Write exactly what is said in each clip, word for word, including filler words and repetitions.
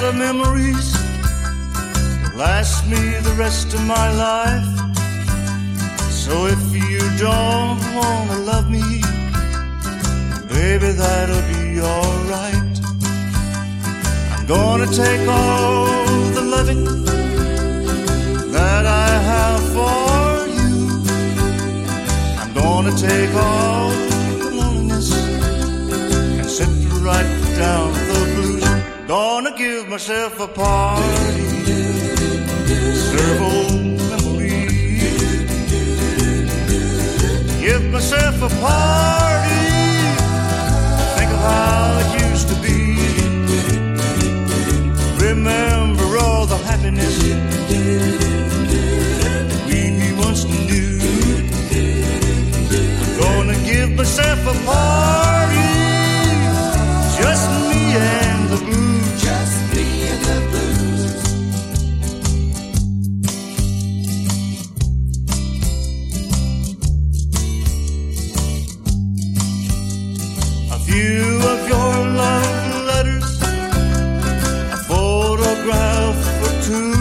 of memories last me the rest of my life. So if you don't wanna love me, baby, that'll be alright. I'm gonna take all the loving that I have for you. I'm gonna take all the loneliness and sit right down the blues. Gonna give myself a party, serve old memories, give myself a party, think of how it used to be, remember all the happiness we once knew. Gonna give myself a party, just me and the blues, just me and the blues. A few of your love letters, a photograph or two,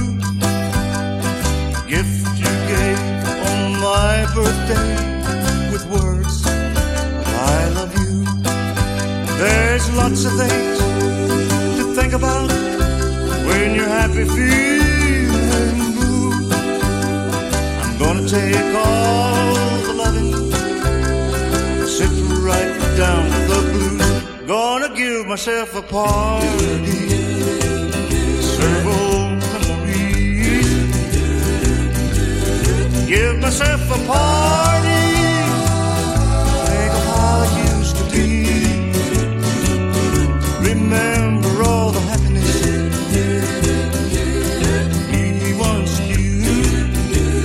a gift you gave on my birthday with words, I love you. There's lots of things to think about when you're happy feeling blue. I'm gonna take all the loving, sit right down the blues. Gonna give myself a party, serve old memories, give myself a party, think of how it used to be, remember all the happiness we once knew.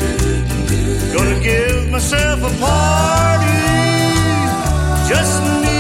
Gonna give myself a party, just me